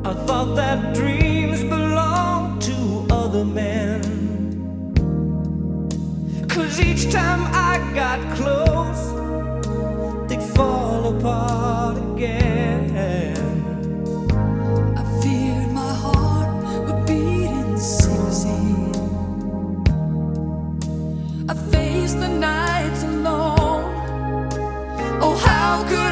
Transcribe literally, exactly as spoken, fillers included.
I thought that dreams belonged to other men, 'cause each time I got close, they'd fall apart again. I feared my heart would beat in secrecy. I faced the nights alone. Oh, how could